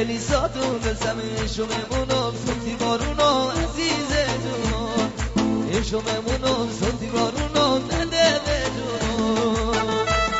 کلیساتون بزمه شممونم صوتی بارونم عزیز جونم شممونم صوتی بارونم نده به جونم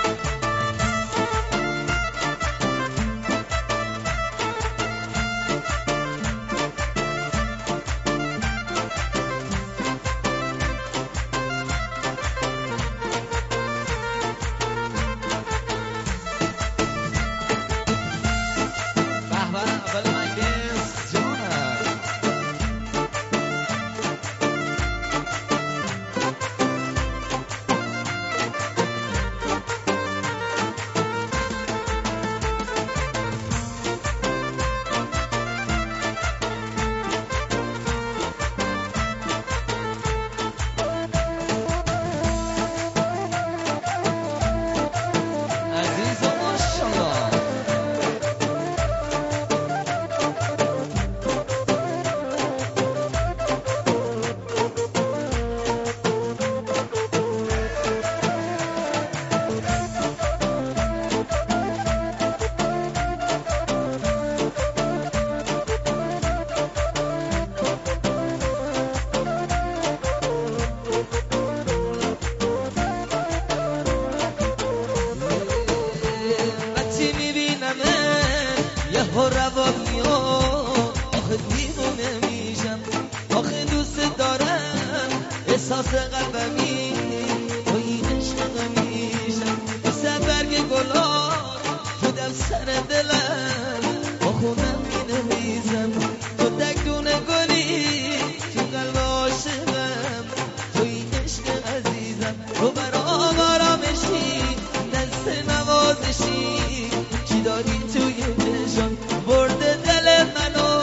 احساس قلبمی توی عشق میشم مثل برگ گلاب شدم سر دلم با خونم مینویسم تو دکدون گلی تو قلب عاشقم توی عشق عزیزم تو برام آرامشی دست نوازشی چی داری توی چشم برده دل منو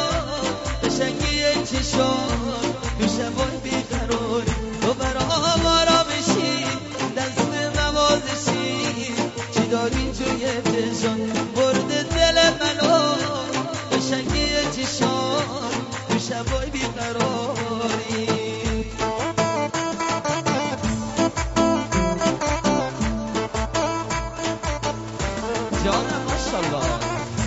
قشنگی چشم تو شبای بیقراری تو برام آرامشی دست نوازشی چی داری توی چشم برده دل منو قشنگی چشم تو شبای بیقراری جانم ماشاءالله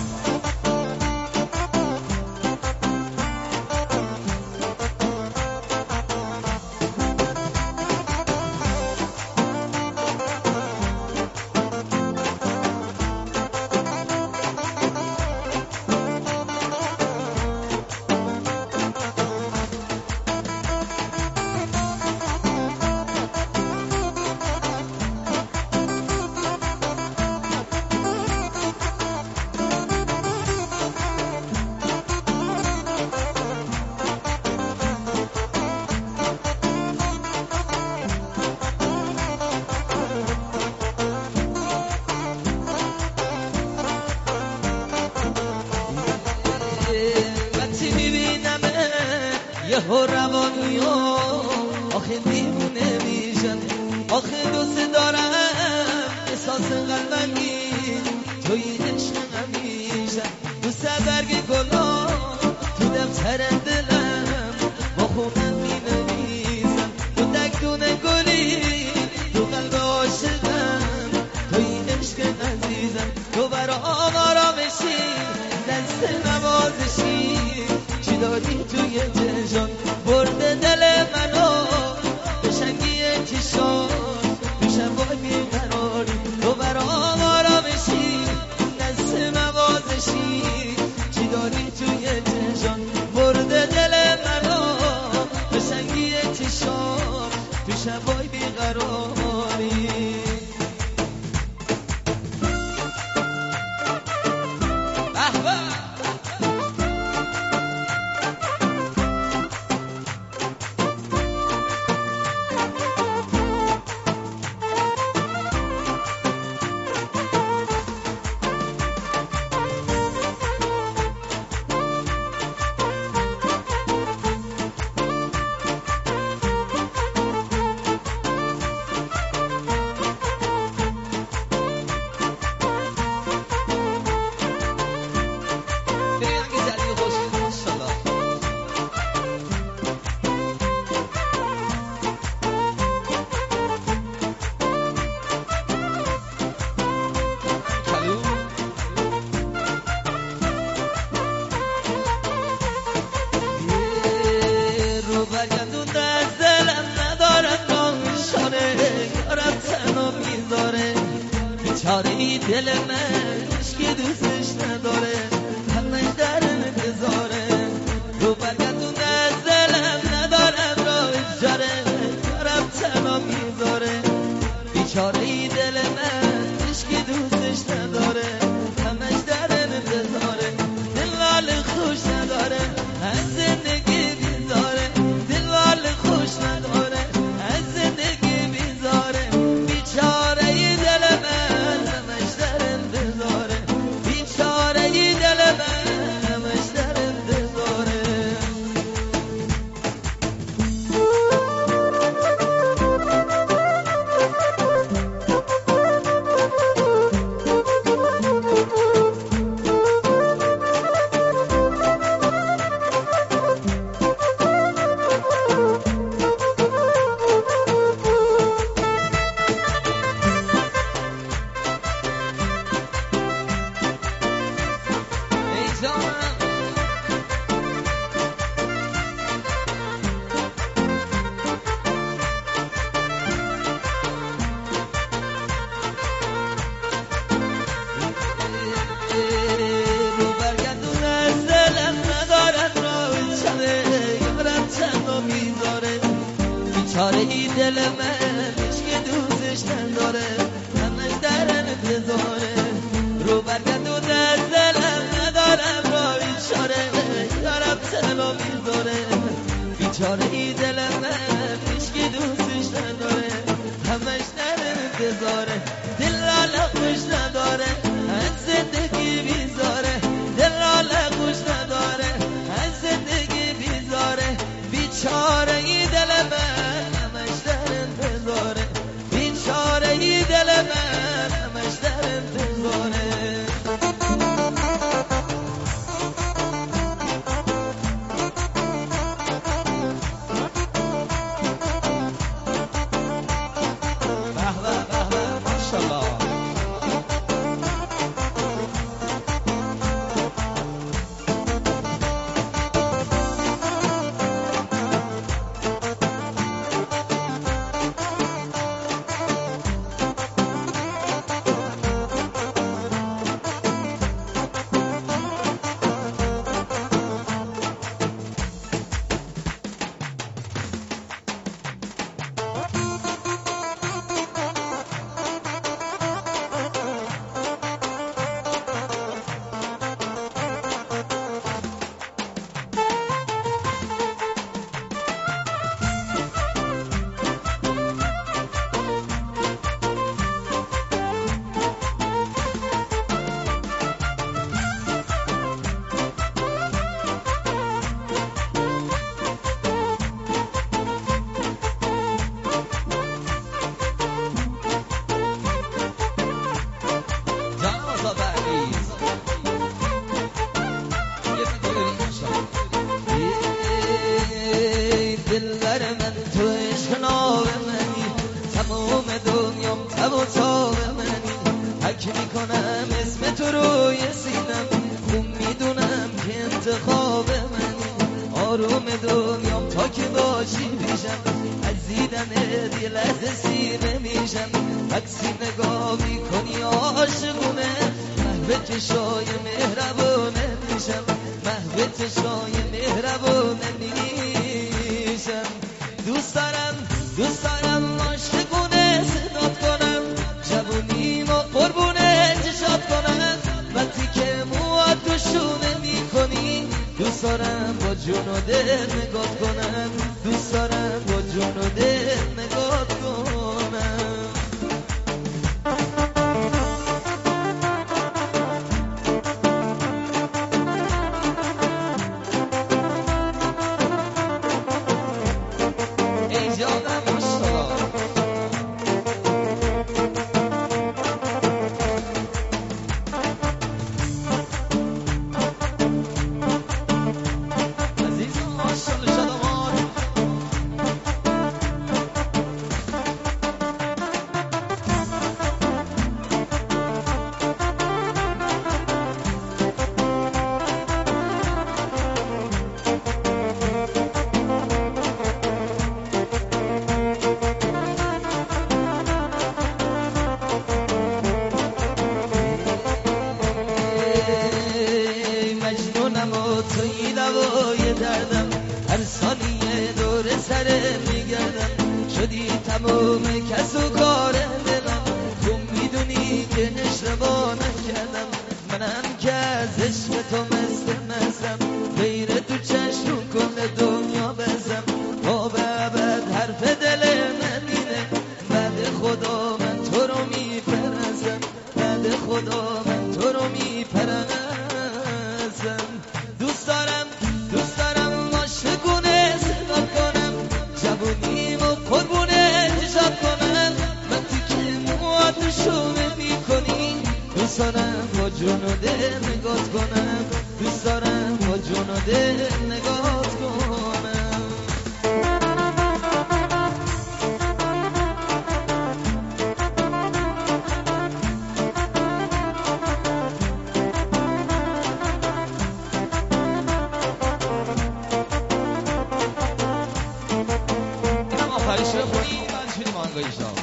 یه روانیو آخه دیوونه میشم آخه دوست دارم احساس قلبمی توی عشق همیشم دوست برگ گلا تو دفتر دلم با خونم مینویسم تو دکدون گلی تو قلب عاشقم توی عشق عزیزم تو برام آرامشی دست نوازشی چی داری توی چشم برده دل منو قشنگی چشم تو شبای بیقراری تو برام آرامشی دست نوازشی چی داری توی چشم برده دل منو قشنگی چشم تو شبای بیقراری دل من هیچکی دوستش نداره، همش در انتظاره. رو برگردون از دلم ندارم راه جاره، یارم تنها میذاره. بیچاره ای دل من هیچکی دوستش نداره، همش در انتظاره. دلال خوش نداره، از زندگی بیزاره. دلال خوش نداره، از زندگی بیزاره. بیچاره ای دل من همش در انتظاره، بیچاره ای دل من همش در انتظاره. بیچاره ای دل من هیچکی دوستش نداره، همش در انتظاره. رو برگردون از دلم ندارم راه بیچاره، یارم تنها میذاره. بیچاره ای دل من هیچکی دوستش نداره، همش در انتظاره. دلال خوش نداره، از زندگی بیزاره. دلال خوش نداره، از زندگی بیزاره. بیچاره ای دل من همش در انتظاره، بیچاره ای دل من همش در انتظاره. به به به به ماشاءالله. دلبر من تو عشق ناب منی، تمام دنیام تب و تاب منی. حک میکنم اسم تو روی سینم، خون میدونم که انتخاب منی. آروم دنیام تا که باشی پیشم، از دیدن یه لحظه سینه میشم. عکسی نگاه میکنی عاشقونه، محو چشای مهربونه میشم. محو چشای مهربونه میشم. دوست دارم عاشقونه صدات کنم، جوونیم و قربونه چشات کنم. وقتی که موات تو شونه میکنی، دوست دارم با جون و دل نگات کنم. دوست دارم با جون و دل نگات کنم. توی دوای دردم، هر ثانیه دور سر میگردم، شدی تمام کس و کار دلم. تو میدونی که اشتباه نکردم، منم که از عشق تو مستم، غیر تو چشم کل دنیا بزم. تا به ابد حرف دل من اینه، بعد خدا من تو رو میپرستم، بعد خدا من تو رو میپرستم. دوست دارم عاشقونه صدا کنم، جوونیم و قربونه حجاب کنم. وقتی که موهاتشو میکنی، دوست دارم با جون و دل نگات کنم، دوست دارم با جون و دل نگات کنم. اینم آخرش رو خونی من شدیم آنگاهی شام.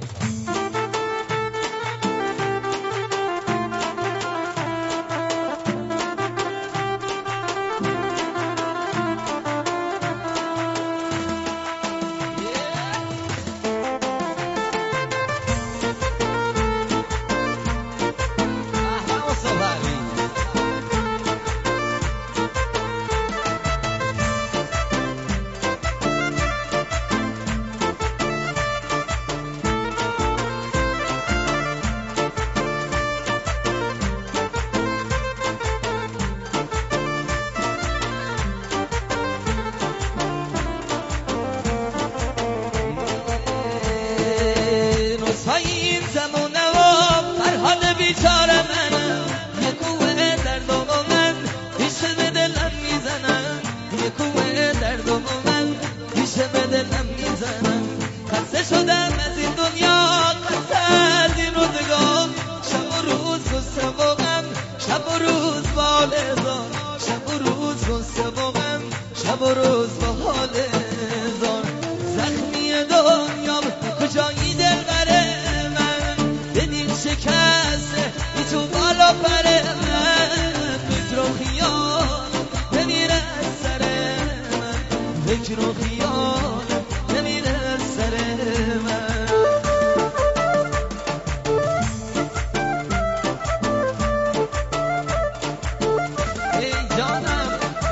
این زمونه و فرحال بیچاره منم، یه کوه درد و من پیش به دلم میزنم، یه کوه درد و من پیش به دلم میزنم. خسته شدم از این دنیا، خسته از این روزگار، شب و روز غصه و غم، شب و روز با حال هزار، شب و روز غصه و غم، شب و روز با حال هزار. زخمی دنیا کجایی دل بره شکسته ای تو بالا پره من، فکر و خیال نمیره از سر من، فکر و خیال نمیره از سر من. ای جانم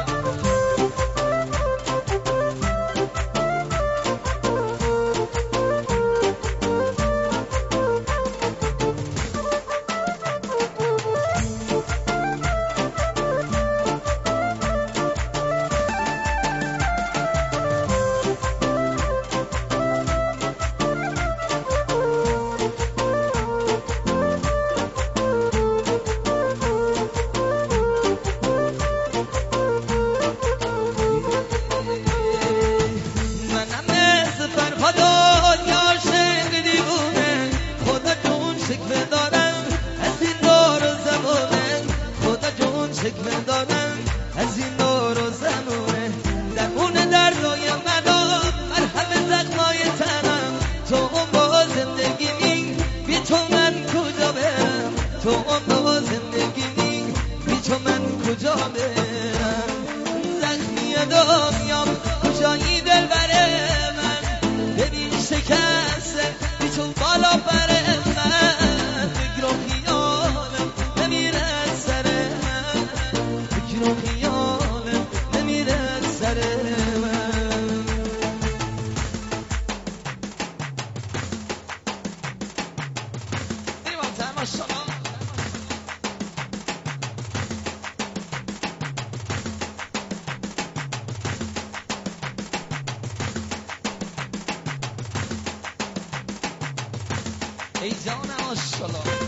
شکوه دارم از این دور و زمونه، درمون دردای منو مرهم زخمای تنم. تو اون با زندگی بی تو من کجا برم، تو اون با زندگی بی تو من کجا برم. زخمی دنیام کجایی دل بره من، ببین شکسته بی تو بالا بره من، فکر و خیالم نمیره از سر من، فکر و خیالم نمیره از سر من. بریم آمتر ماشالله. ای جانم ماشالله.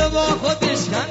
با خود بشکن